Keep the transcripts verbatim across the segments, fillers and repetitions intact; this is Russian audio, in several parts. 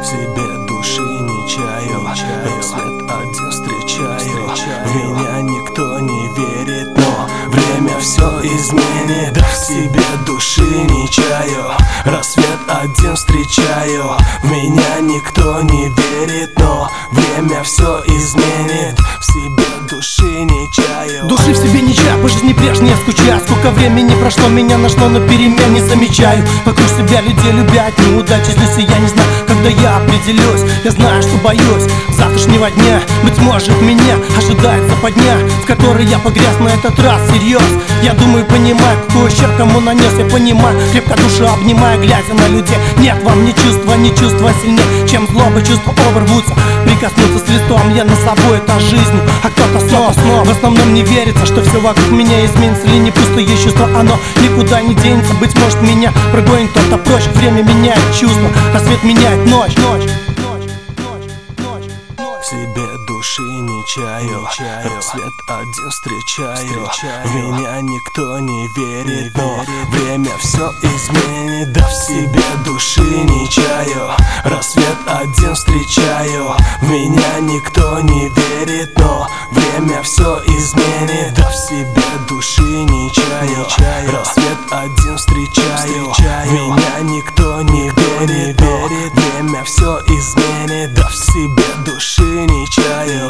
себе души не чаю, рассвет один встречаю. В меня никто не верит, но время все изменит. Да в себе души не чаю, рассвет один встречаю. В меня никто не верит, но время все изменит. В себе души не чаю. Души в себе не чаю, по жизни прежней скучаю. Сколько времени прошло, меня нашло, но перемен не замечаю. Вокруг себя людей любят, неудачи злюсь, и я не знаю, когда я определюсь. Я знаю, что боюсь завтрашнего дня. Быть может, меня ожидает западня, в которой я погряз на этот раз всерьез. Я думаю, понимаю, какой ущерб кому нанес. Я понимаю, крепко душу обнимаю, глядя на людей. Нет во мне чувства, не чувства сильнее, чем злоба, чувства оборвутся. Прикоснуться с листом я на собой, это жизнь, а кто-то снова, снова. В основном не верится, что все вокруг меня изменится. Или не пустое чувство, оно никуда не денется. Быть может, меня прогонит кто-то прочь. Время меняет чувства, рассвет меняет ночь, ночь. В себе души не чаю, рассвет один встречаю. В меня никто не верит, но время все изменит. Да в себе души не чаю, рассвет один встречаю. В меня никто не верит, но время все изменит. Да в себе души не чаю, рассвет один встречаю. В меня никто не верит, но время все изменит. Да в себе души не чаю.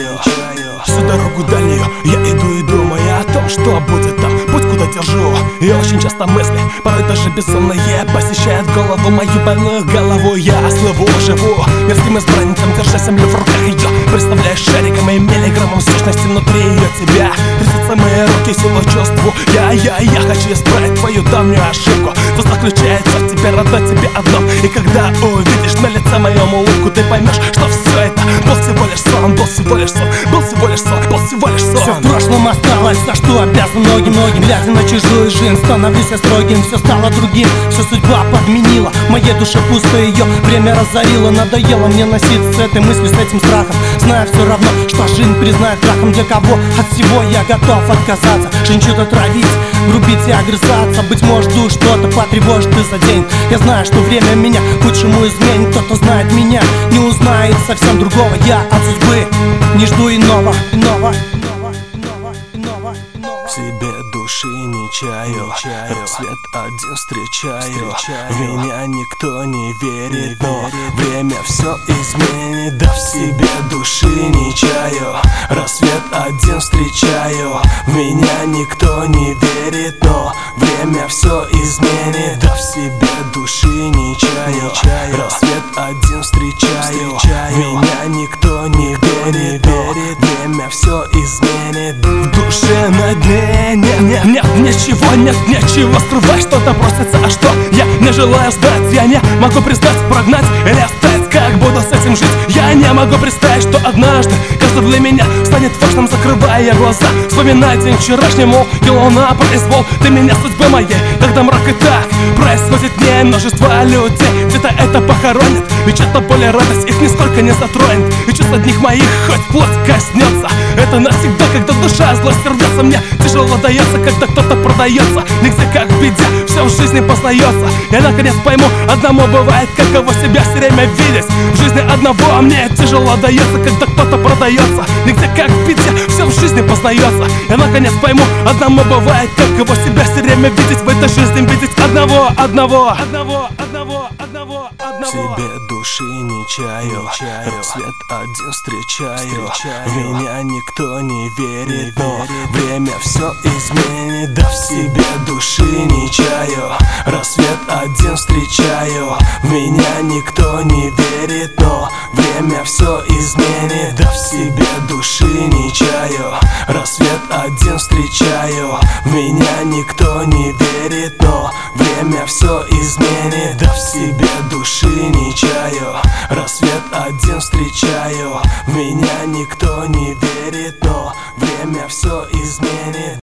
Всю дорогу дальнюю я иду и думаю о том, что будет там, путь куда держу. И очень часто мысли, порой даже безумные, посещают голову мою больную голову. Я слову живу мерзким избранником, держа землю в руках ее. Представляешь шариком и миллиграммом сущности внутри ее тебя. Трясутся мои руки, силу чувству. Я, я, я хочу исправить твою давнюю ошибку. То заключается в тебе, родной тебе одном. И когда увидишь на лице моем улыбку, ты поймешь, что все это был всего лишь сон, был всего лишь сон, был всего лишь сон, был всего лишь сон. Все в прошлом осталось, за что обязан многим-многим. Глядя на чужую жизнь, становлюсь я строгим. Все стало другим, все судьба подменила. В моей душе пусто ее время разорило. Надоело мне носиться с этой мыслью, с этим страхом. Знаю все равно, что жизнь признает крахом. Для кого от всего я готов отказаться. Жизнь что-то травить, грубить и огрызаться. Быть может, душ что-то потревожит и заденет. Я знаю, что время меня к лучшему изменит. Кто-то знает меня, не узнает совсем другого. Я от судьбы не жду иного, иного, иного, иного, иного, иного. В себе души не чаю, рассвет один встречаю. В меня никто не верит, но время все изменит. Да в себе души не чаю, рассвет один встречаю. В меня никто не верит, но время все изменит. Да в себе души не чаю, рассвет один встречаю. В меня никто не верит, но время все изменит. В душе на дне нет, нет, нет ничего, нет ничего скрывать. Что-то просится, а что я не желаю знать. Я не могу признать, прогнать или оставить. Как буду с этим жить? Я не могу представить, что однажды каждый для меня станет важным, закрывая глаза. Вспоминай день вчерашний, мол, и луна произвол. Ты меня судьбы моей, тогда мрак и так происходит не множество людей. Где-то это похоронит, ведь это боль и радость их нисколько не затронет. И чувств одних моих хоть плоть коснется. Это навсегда, когда душа злость рвется. Мне тяжело дается, когда кто-то продается. Нигде как в беде, все в жизни познается. Я наконец пойму, одному бывает, каково себя все время видеть. В жизни одного мне тяжело дается, когда кто-то продается. Нигде как в беде, все в жизни познается. Я наконец пойму, одному бывает, каково себя все время видеть. В этой жизни видеть одного, одного, одного, одного, одного, одного. В себе души не чаю, рассвет один встречаю. В меня никто не верит, но время все изменит. Да в себе души не чаю, рассвет один встречаю. В меня никто не верит, но время все изменит. Да в себе души не чаю, рассвет один встречаю. В меня никто не верит, но время все изменит. Да в себе души не чаю, рассвет один встречаю. В меня никто не верит, но время все изменит.